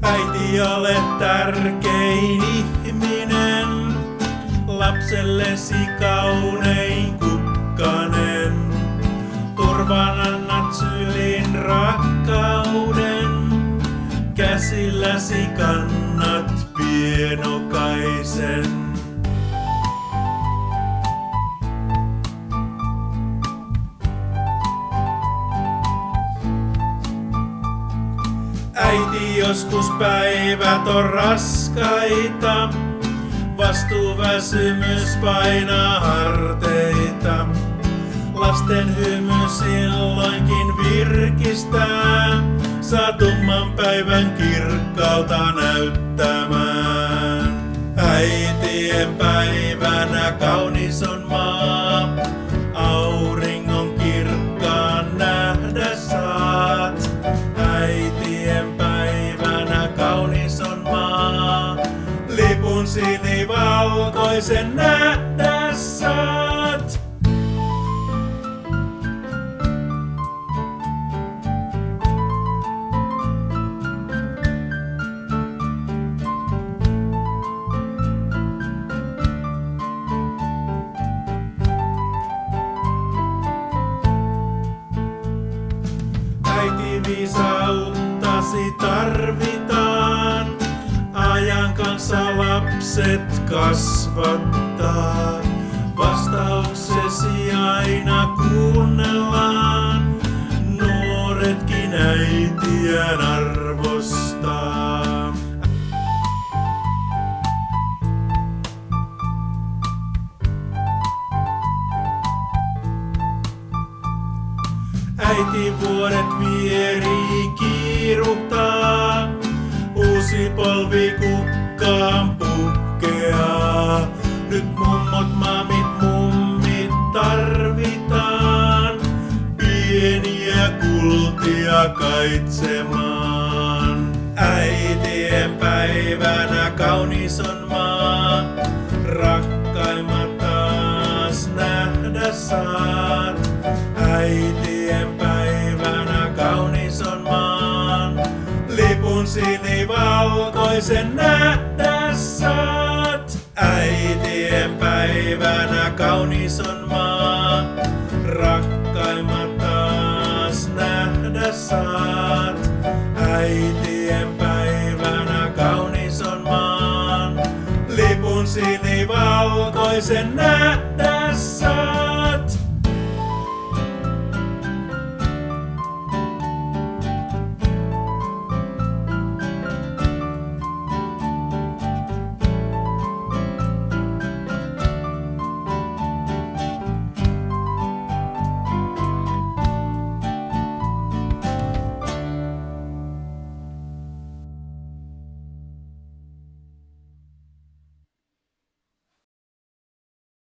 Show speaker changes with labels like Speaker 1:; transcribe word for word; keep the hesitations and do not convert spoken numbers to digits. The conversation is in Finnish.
Speaker 1: Äiti, olet tärkein ihminen, lapsellesi kaunein kukkanen. Turvan annat syliin rakkauden, käsilläsi kannat pienokaisen. Äiti, joskus päivät on raskaita, vastuuväsymys painaa harteita. Lasten hymy silloinkin virkistää, saa tumman päivän kirkkautta näyttämään. Äitien päivänä kaunis on maa, auringon kirkkaan nähdä saat. Äitien päivänä kaunis on maa, lipun sinivalkoisen nähdä saat. Äiti, viisauttasi tarvitaan, ajan kanssa lapset kasvattaa. Vastauksesi aina kuunnellaan, nuoretkin äitiään arvostaa. Äiti, vuodet vieri kiiruhtaa, uusi polvi kukkaan pukkeaa. Nyt mummot, mamit, mummit tarvitaan, pieniä kultia kaitsemaan. Äitien päivänä kaunis on maa, rakkaimmat taas nähdä saat. Äitien päivänä kaunis on maan, lipun sinivalkoisen nähdä saat. Äitien päivänä kaunis on maa, rakkaimmat taas nähdä saat. Äitien päivänä kaunis on maan, lipun sinivalkoisen nähdä saat.